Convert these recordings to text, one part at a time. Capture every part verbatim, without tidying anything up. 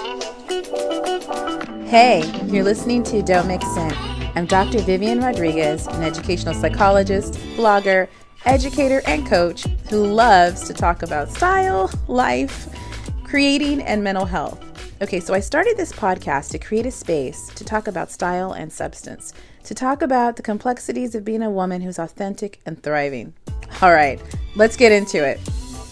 Hey, you're listening to Don't Mix In. I'm Doctor Vivian Rodriguez, an educational psychologist, blogger, educator, and coach who loves to talk about style, life, creating, and mental health. Okay, so I started this podcast to create a space to talk about style and substance, to talk about the complexities of being a woman who's authentic and thriving. All right, let's get into it.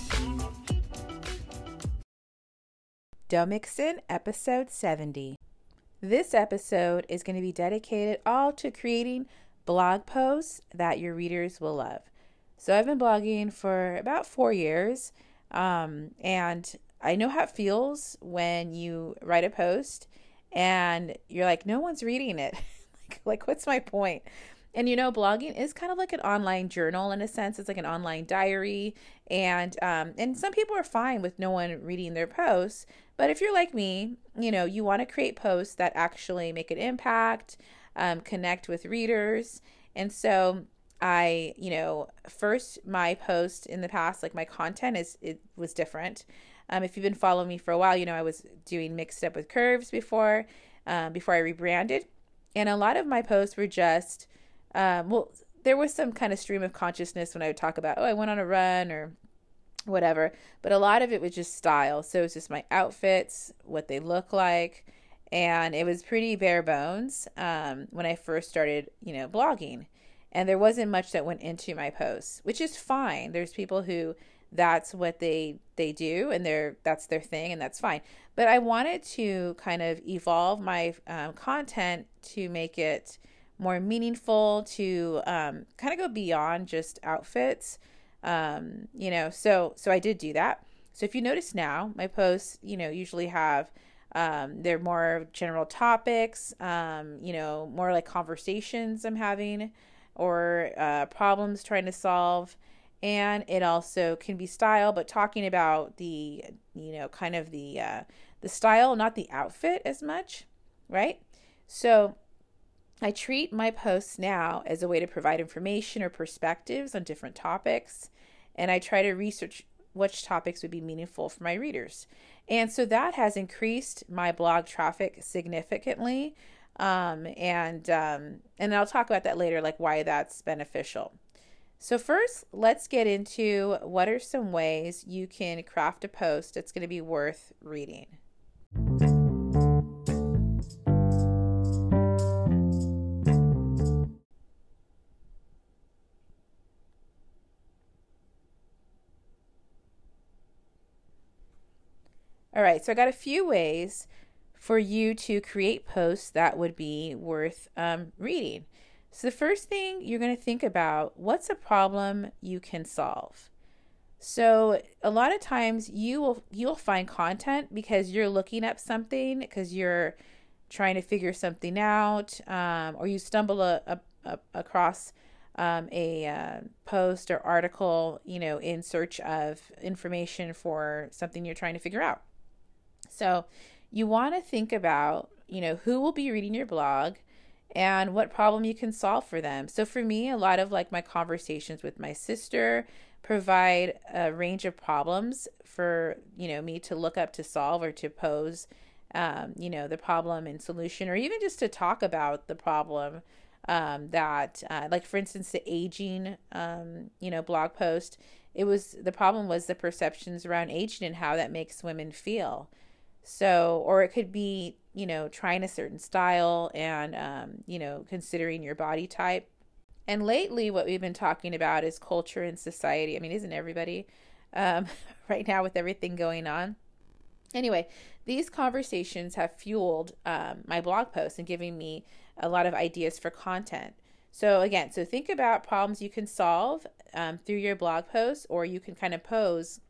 Don't Mix In, episode seventy. This episode is going to be dedicated all to creating blog posts that your readers will love. So I've been blogging for about four years, um, and I know how it feels when you write a post and you're like, no one's reading it. like, like, what's my point? And you know, blogging is kind of like an online journal in a sense. It's like an online diary. And um, and some people are fine with no one reading their posts. But if you're like me, you know, you want to create posts that actually make an impact, um, connect with readers. And so I, you know, first my post in the past, like my content is, it was different. Um, if you've been following me for a while, you know, I was doing Mixed Up with Curves before, um, before I rebranded. And a lot of my posts were just, um, well, there was some kind of stream of consciousness when I would talk about, oh, I went on a run or whatever, but a lot of it was just style. So it's just my outfits, what they look like, and it was pretty bare bones um, when I first started, you know, blogging. And there wasn't much that went into my posts, which is fine. There's people who that's what they they do, and they're that's their thing, and that's fine. But I wanted to kind of evolve my um, content to make it more meaningful, to um, kind of go beyond just outfits. Um, you know, so, so I did do that. So if you notice now, my posts, you know, usually have, um, they're more general topics, um, you know, more like conversations I'm having or, uh, problems trying to solve. And it also can be style, but talking about the, you know, kind of the, uh, the style, not the outfit as much. Right. So I treat my posts now as a way to provide information or perspectives on different topics, and I try to research which topics would be meaningful for my readers. And so that has increased my blog traffic significantly, um, and um, and I'll talk about that later, like why that's beneficial. So first, let's get into what are some ways you can craft a post that's going to be worth reading. All right, so I got a few ways for you to create posts that would be worth um, reading. So the first thing you're going to think about, what's a problem you can solve? So a lot of times you will you'll find content because you're looking up something, because you're trying to figure something out, um, or you stumble a, a, a, across um, a uh, post or article, you know, in search of information for something you're trying to figure out. So you want to think about, you know, who will be reading your blog and what problem you can solve for them. So for me, a lot of like my conversations with my sister provide a range of problems for, you know, me to look up to solve or to pose, um, you know, the problem and solution, or even just to talk about the problem um, that, uh, like for instance, the aging, um, you know, blog post. It was, the problem was the perceptions around aging and how that makes women feel. So, or it could be, you know, trying a certain style and, um, you know, considering your body type. And lately, what we've been talking about is culture and society. I mean, isn't everybody um, right now with everything going on? Anyway, these conversations have fueled um, my blog posts and giving me a lot of ideas for content. So again, so think about problems you can solve um, through your blog posts, or you can kind of pose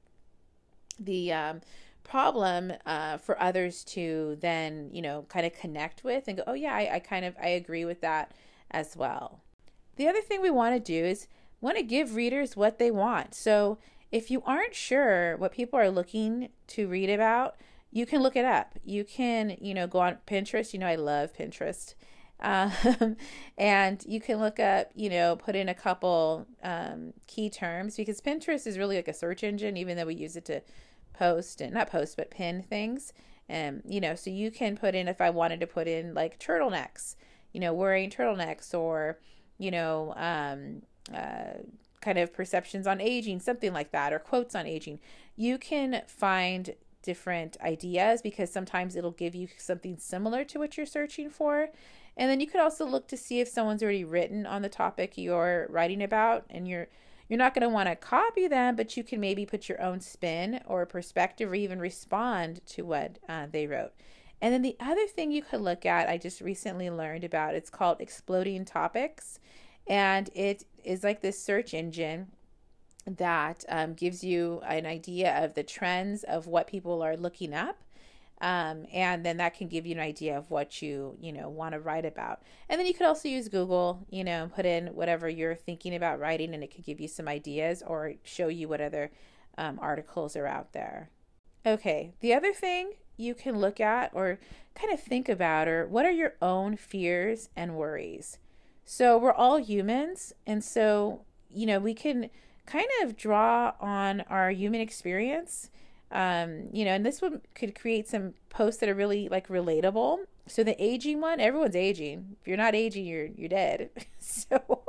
the um, problem uh, for others to then, you know, kind of connect with and go, oh yeah, I, I kind of, I agree with that as well. The other thing we want to do is want to give readers what they want. So if you aren't sure what people are looking to read about, you can look it up. You can, you know, go on Pinterest. You know, I love Pinterest. Um, and you can look up, you know, put in a couple um, key terms, because Pinterest is really like a search engine, even though we use it to post and not post, but pin things. And, you know, so you can put in, if I wanted to put in like turtlenecks, you know, wearing turtlenecks, or, you know, um, uh, kind of perceptions on aging, something like that, or quotes on aging. You can find different ideas because sometimes it'll give you something similar to what you're searching for. And then you could also look to see if someone's already written on the topic you're writing about, and you're you're not going to want to copy them, but you can maybe put your own spin or perspective, or even respond to what uh, they wrote. And then the other thing you could look at, I just recently learned about, it's called Exploding Topics. And it is like this search engine that um, gives you an idea of the trends of what people are looking up. Um, and then that can give you an idea of what you, you know, want to write about. And then you could also use Google, you know, put in whatever you're thinking about writing, and it could give you some ideas or show you what other um, articles are out there. Okay, the other thing you can look at or kind of think about are, what are your own fears and worries? So we're all humans, and so, you know, we can kind of draw on our human experience. Um, you know, and this one could create some posts that are really like relatable. So the aging one, everyone's aging. If you're not aging, you're you're dead. So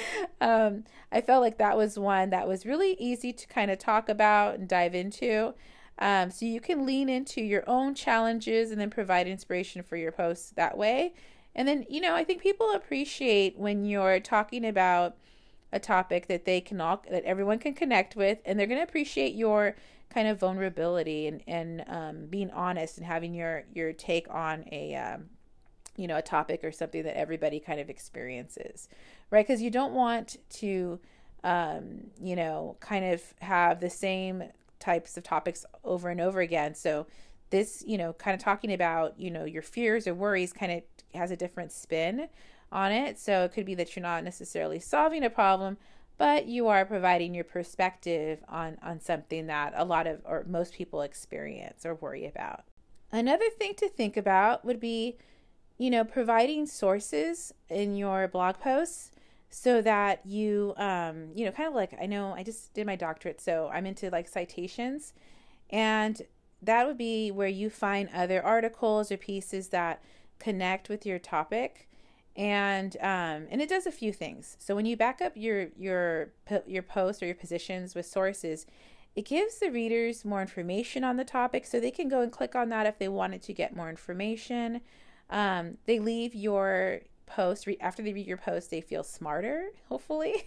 um, I felt like that was one that was really easy to kind of talk about and dive into. Um, so you can lean into your own challenges and then provide inspiration for your posts that way. And then, you know, I think people appreciate when you're talking about a topic that they can all, that everyone can connect with, and they're going to appreciate your kind of vulnerability and, and um, being honest and having your, your take on a, um, you know, a topic or something that everybody kind of experiences, right? Because you don't want to, um, you know, kind of have the same types of topics over and over again. So this, you know, kind of talking about, you know, your fears or worries kind of has a different spin on it. So it could be that you're not necessarily solving a problem, but you are providing your perspective on, on something that a lot of, or most people experience or worry about. Another thing to think about would be, you know, providing sources in your blog posts so that you, um, you know, kind of like, I know I just did my doctorate, so I'm into like citations, and that would be where you find other articles or pieces that connect with your topic. And um, and it does a few things. So when you back up your your your posts or your positions with sources, it gives the readers more information on the topic, so they can go and click on that if they wanted to get more information. Um, they leave your post after they read your post, they feel smarter, hopefully.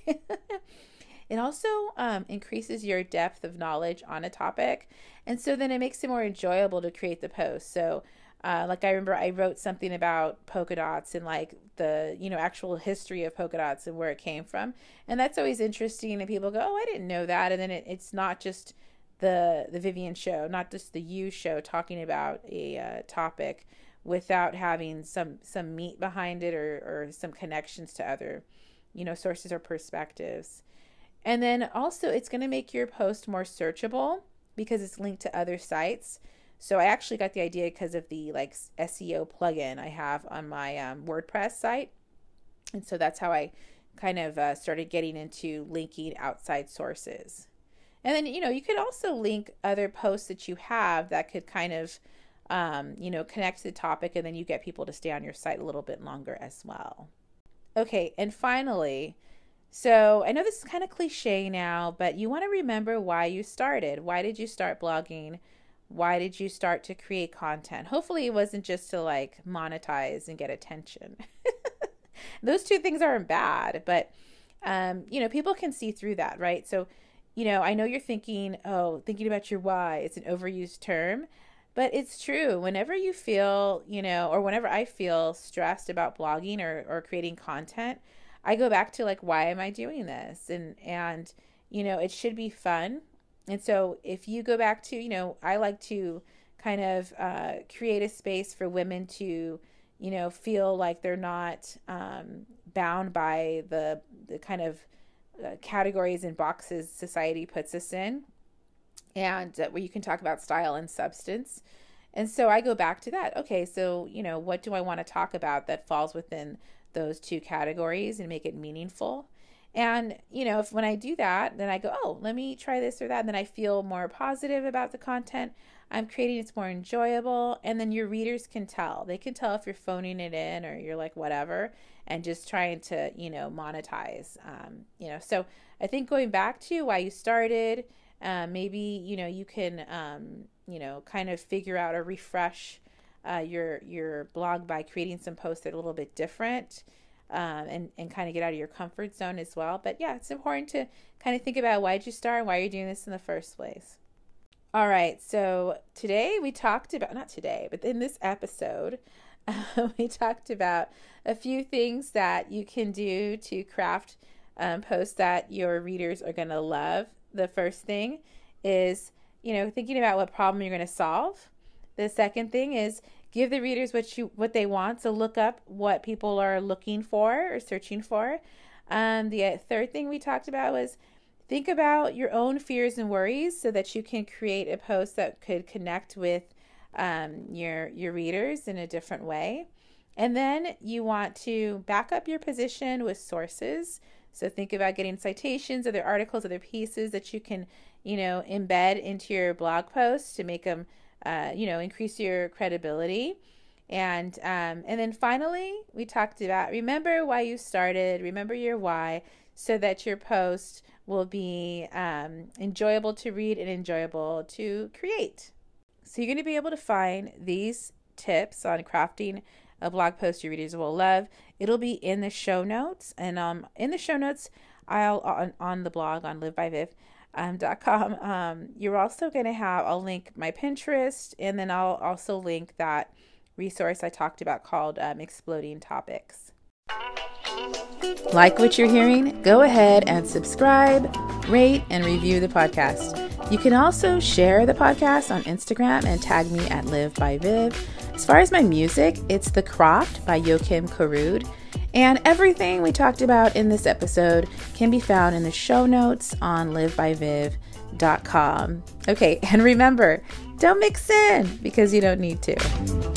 It also um, increases your depth of knowledge on a topic, and so then it makes it more enjoyable to create the post. So. Uh, like I remember I wrote something about polka dots and like the, you know, actual history of polka dots and where it came from. And that's always interesting. And people go, oh, I didn't know that. And then it, it's not just the, the Vivian show, not just the You show talking about a uh, topic without having some, some meat behind it, or, or some connections to other, you know, sources or perspectives. And then also it's going to make your post more searchable because it's linked to other sites. So I actually got the idea because of the like S E O plugin I have on my um, WordPress site. And so that's how I kind of uh, started getting into linking outside sources. And then, you know, you could also link other posts that you have that could kind of, um, you know, connect to the topic, and then you get people to stay on your site a little bit longer as well. Okay, and finally, so I know this is kind of cliche now, but you want to remember why you started. Why did you start blogging? Why did you start to create content? Hopefully it wasn't just to like monetize and get attention. Those two things aren't bad, but um, you know, people can see through that, right? So, you know, I know you're thinking, oh, thinking about your why, it's an overused term, but it's true. Whenever you feel, you know, or whenever I feel stressed about blogging or, or creating content, I go back to like, why am I doing this? And, and, you know, it should be fun. And so if you go back to, you know, I like to kind of uh, create a space for women to, you know, feel like they're not um, bound by the, the kind of uh, categories and boxes society puts us in, and uh, where you can talk about style and substance. And so I go back to that. Okay, so, you know, what do I want to talk about that falls within those two categories and make it meaningful? And, you know, if when I do that, then I go, oh, let me try this or that. And then I feel more positive about the content I'm creating. It's more enjoyable. And then your readers can tell. They can tell if you're phoning it in or you're like whatever and just trying to, you know, monetize. Um, you know, so I think going back to why you started, uh, maybe, you know, you can, um, you know, kind of figure out or refresh uh, your, your blog by creating some posts that are a little bit different. Um, and, and kind of get out of your comfort zone as well. But yeah, it's important to kind of think about why did you start and why you're doing this in the first place. All right, so today we talked about, not today, but in this episode, uh, we talked about a few things that you can do to craft um, posts that your readers are going to love. The first thing is, you know, thinking about what problem you're going to solve. The second thing is give the readers what you what they want. So look up what people are looking for or searching for. Um, the third thing we talked about was think about your own fears and worries so that you can create a post that could connect with um, your your readers in a different way. And then you want to back up your position with sources. So think about getting citations, other articles, other pieces that you can, you know, embed into your blog posts to make them Uh, you know, increase your credibility. And um, and then finally, we talked about remember why you started, remember your why, so that your post will be um, enjoyable to read and enjoyable to create. So you're going to be able to find these tips on crafting a blog post your readers will love. It'll be in the show notes. And um, in the show notes, I'll on, on the blog on live by viv dot com. Um, you're also going to have, I'll link my Pinterest, and then I'll also link that resource I talked about called um, Exploding Topics. Like what you're hearing? Go ahead and subscribe, rate, and review the podcast. You can also share the podcast on Instagram and tag me at live by viv. As far as my music, it's The Croft by Joachim Karud. And everything we talked about in this episode can be found in the show notes on live by viv dot com. Okay, and remember, don't mix in because you don't need to.